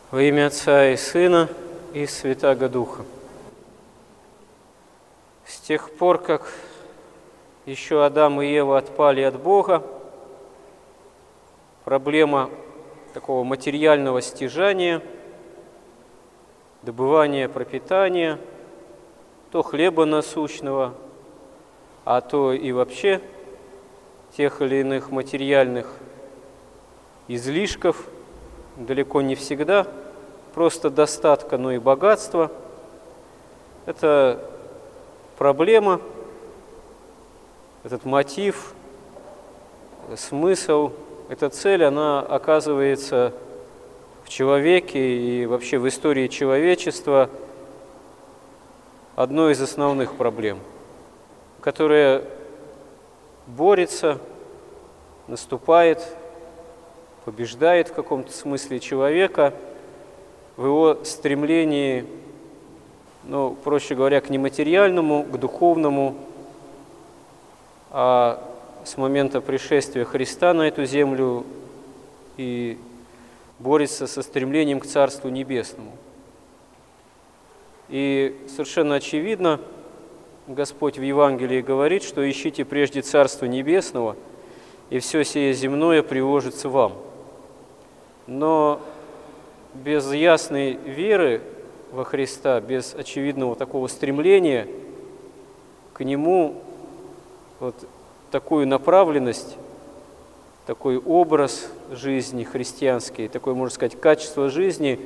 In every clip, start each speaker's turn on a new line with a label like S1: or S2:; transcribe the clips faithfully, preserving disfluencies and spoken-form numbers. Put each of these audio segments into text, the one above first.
S1: Во имя Отца и Сына и Святаго Духа. С тех пор, как еще Адам и Ева отпали от Бога, проблема такого материального стяжания, добывания пропитания, то хлеба насущного, а то и вообще тех или иных материальных излишков, далеко не всегда просто достатка, но и богатства. Это проблема, этот мотив, смысл, эта цель, она оказывается в человеке и вообще в истории человечества одной из основных проблем, которая борется, наступает, побеждает в каком-то смысле человека в его стремлении, ну, проще говоря, к нематериальному, к духовному, а с момента пришествия Христа на эту землю и борется со стремлением к Царству Небесному. И совершенно очевидно, Господь в Евангелии говорит, что ищите прежде Царства Небесного, и все сие земное приложится вам. Но без ясной веры во Христа, без очевидного такого стремления к Нему, вот такую направленность, такой образ жизни христианский, такое, можно сказать, качество жизни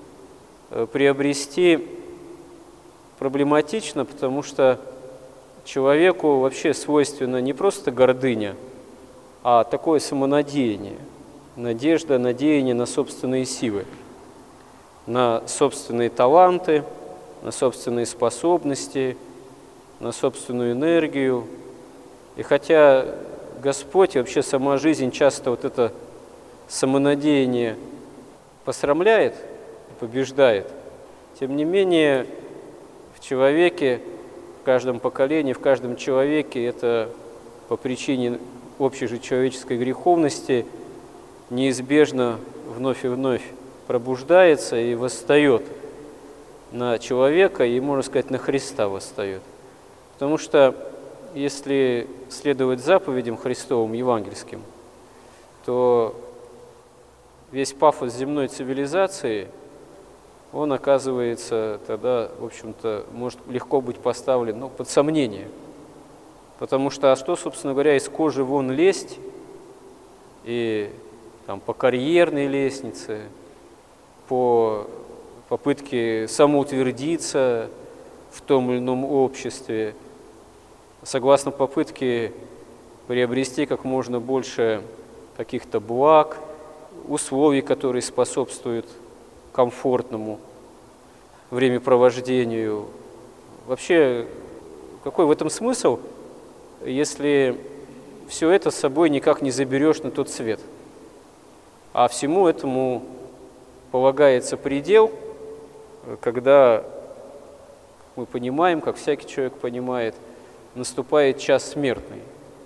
S1: приобрести проблематично, потому что человеку вообще свойственно не просто гордыня, а такое самонадеяние. Надежда, надеяние на собственные силы, на собственные таланты, на собственные способности, на собственную энергию. И хотя Господь и вообще сама жизнь часто вот это самонадеяние посрамляет, побеждает, тем не менее в человеке, в каждом поколении, в каждом человеке это по причине общей же человеческой греховности неизбежно вновь и вновь пробуждается и восстает на человека, и, можно сказать, на Христа восстает. Потому что, если следовать заповедям Христовым, евангельским, то весь пафос земной цивилизации, он оказывается тогда, в общем-то, может легко быть поставлен, ну, под сомнение. Потому что, а что, собственно говоря, из кожи вон лезть и там, по карьерной лестнице, по попытке самоутвердиться в том или ином обществе, согласно попытке приобрести как можно больше каких-то благ, условий, которые способствуют комфортному времяпровождению. Вообще, какой в этом смысл, если все это с собой никак не заберешь на тот свет? А всему этому полагается предел, когда мы понимаем, как всякий человек понимает, наступает час смертный.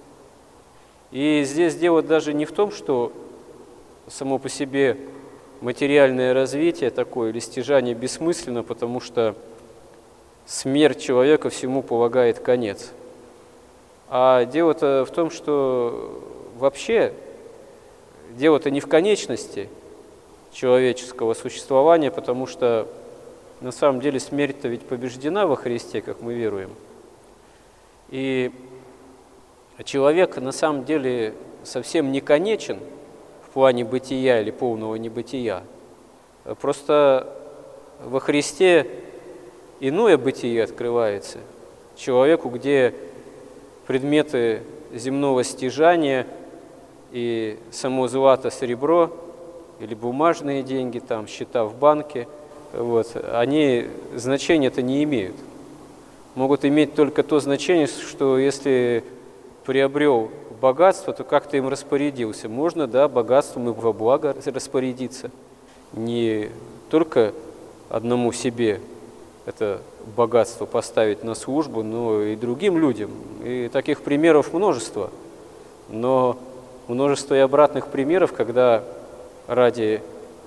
S1: И здесь дело даже не в том, что само по себе материальное развитие такое или стяжание бессмысленно, потому что смерть человека всему полагает конец. А дело-то в том, что вообще дело-то не в конечности человеческого существования, потому что на самом деле смерть-то ведь побеждена во Христе, как мы веруем. И человек на самом деле совсем не конечен в плане бытия или полного небытия. Просто во Христе иное бытие открывается человеку, где предметы земного стяжания и само злато, серебро или бумажные деньги, там, счета в банке, вот, они значения-то не имеют. Могут иметь только то значение, что если приобрел богатство, то как-то им распорядился. Можно, да, богатством и во благо распорядиться. Не только одному себе это богатство поставить на службу, но и другим людям. И таких примеров множество. Но множество и обратных примеров, когда ради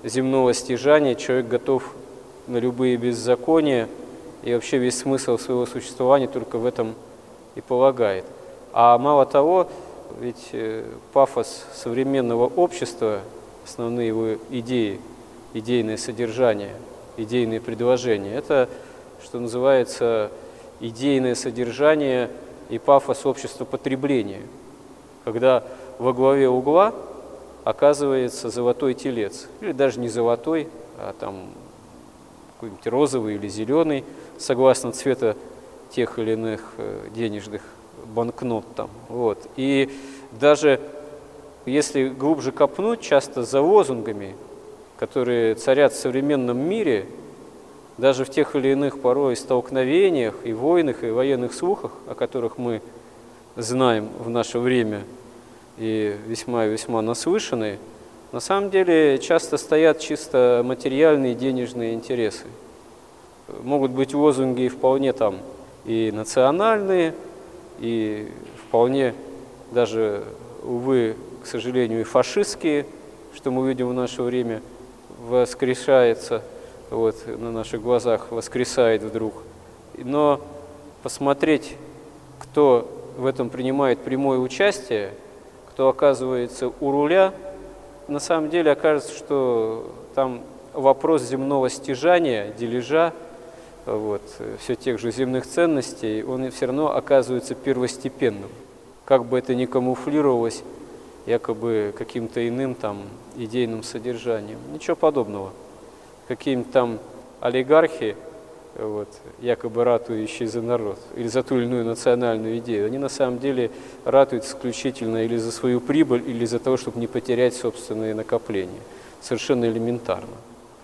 S1: земного стяжания, человек готов на любые беззакония, и вообще весь смысл своего существования только в этом и полагает. А мало того, ведь пафос современного общества, основные его идеи, идейное содержание, идейные предложения, это, что называется, идейное содержание и пафос общества потребления, когда во главе угла оказывается золотой телец, или даже не золотой, а там какой-нибудь розовый или зеленый, согласно цвета тех или иных денежных банкнот там. Вот. И даже если глубже копнуть, часто за лозунгами, которые царят в современном мире, даже в тех или иных порой столкновениях и войнах, и военных слухах, о которых мы знаем в наше время и весьма и весьма наслышаны, на самом деле часто стоят чисто материальные денежные интересы. Могут быть лозунги вполне там и национальные, и вполне даже, увы, к сожалению, и фашистские, что мы видим в наше время, воскрешается, вот, на наших глазах воскресает вдруг. Но посмотреть, кто в этом принимает прямое участие, кто оказывается у руля, на самом деле окажется, что там вопрос земного стяжания, дележа, вот, все тех же земных ценностей, он все равно оказывается первостепенным. Как бы это ни камуфлировалось якобы каким-то иным там идейным содержанием. Ничего подобного. Какие-нибудь там олигархи, вот, якобы ратующие за народ или за ту или иную национальную идею, они на самом деле ратуют исключительно или за свою прибыль, или за того, чтобы не потерять собственные накопления. Совершенно элементарно.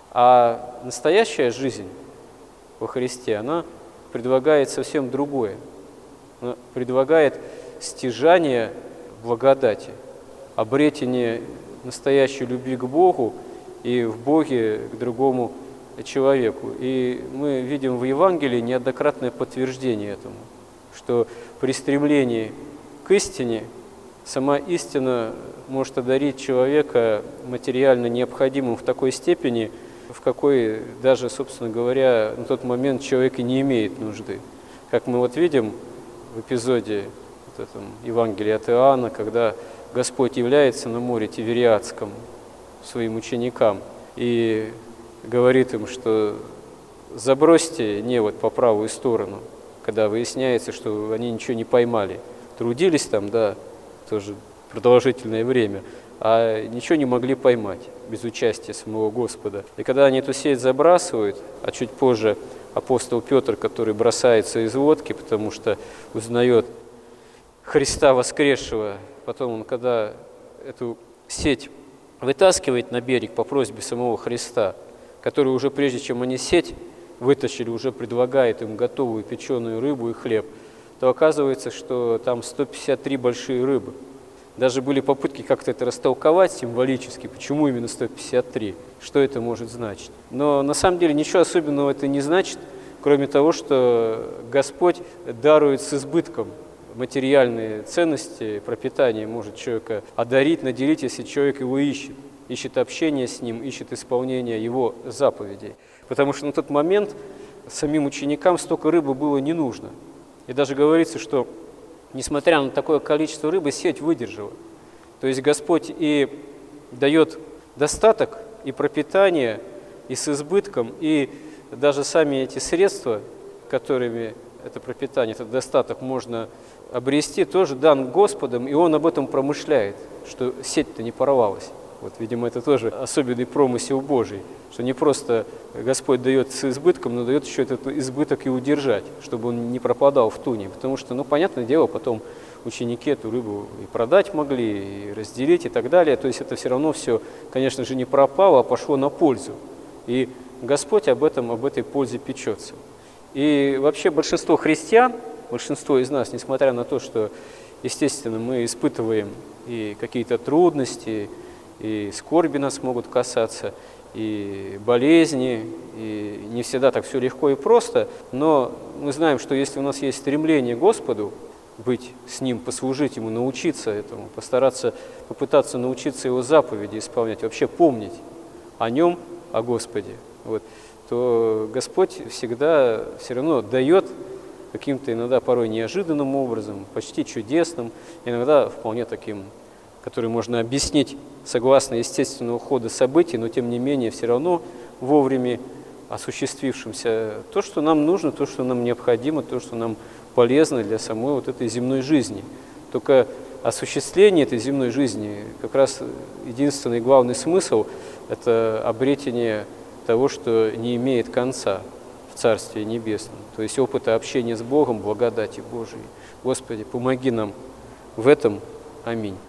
S1: А настоящая жизнь во Христе, она предлагает совсем другое. Она предлагает стяжание благодати, обретение настоящей любви к Богу и в Боге к другому человеку. И мы видим в Евангелии неоднократное подтверждение этому, что при стремлении к истине сама истина может одарить человека материально необходимым в такой степени, в какой даже, собственно говоря, на тот момент человек и не имеет нужды. Как мы вот видим в эпизоде вот этом Евангелия от Иоанна, когда Господь является на море Тивериадском своим ученикам и говорит им, что забросьте невод по правую сторону, когда выясняется, что они ничего не поймали. Трудились там, да, тоже продолжительное время, а ничего не могли поймать без участия самого Господа. И когда они эту сеть забрасывают, а чуть позже апостол Петр, который бросается из лодки, потому что узнает Христа воскресшего, потом он, когда эту сеть вытаскивает на берег по просьбе самого Христа, который уже прежде чем они сеть вытащили, уже предлагает им готовую печеную рыбу и хлеб, то оказывается, что там сто пятьдесят три большие рыбы. Даже были попытки как-то это растолковать символически, почему именно сто пятьдесят три, что это может значить. Но на самом деле ничего особенного это не значит, кроме того, что Господь дарует с избытком материальные ценности, пропитание может человека одарить, наделить, если человек его ищет, ищет общение с ним, ищет исполнение его заповедей. Потому что на тот момент самим ученикам столько рыбы было не нужно. И даже говорится, что несмотря на такое количество рыбы, сеть выдержала. То есть Господь и дает достаток, и пропитание, и с избытком, и даже сами эти средства, которыми это пропитание, этот достаток можно обрести, тоже дан Господом, и Он об этом промышляет, что сеть-то не порвалась. Вот, видимо, это тоже особенный промысел Божий, что не просто Господь дает с избытком, но дает еще этот избыток и удержать, чтобы он не пропадал в туне. Потому что, ну, понятное дело, потом ученики эту рыбу и продать могли, и разделить, и так далее. То есть это все равно все, конечно же, не пропало, а пошло на пользу. И Господь об этом, об этой пользе печется. И вообще большинство христиан, большинство из нас, несмотря на то, что, естественно, мы испытываем и какие-то трудности, и скорби нас могут касаться, и болезни, и не всегда так все легко и просто, но мы знаем, что если у нас есть стремление к Господу, быть с Ним, послужить Ему, научиться этому, постараться, попытаться научиться Его заповеди исполнять, вообще помнить о Нем, о Господе, вот, то Господь всегда все равно дает каким-то иногда порой неожиданным образом, почти чудесным, иногда вполне таким, который можно объяснить согласно естественного хода событий, но тем не менее все равно вовремя осуществившимся то, что нам нужно, то, что нам необходимо, то, что нам полезно для самой вот этой земной жизни. Только осуществление этой земной жизни, как раз единственный главный смысл – это обретение того, что не имеет конца в Царстве Небесном, то есть опыта общения с Богом, благодати Божией. Господи, помоги нам в этом. Аминь.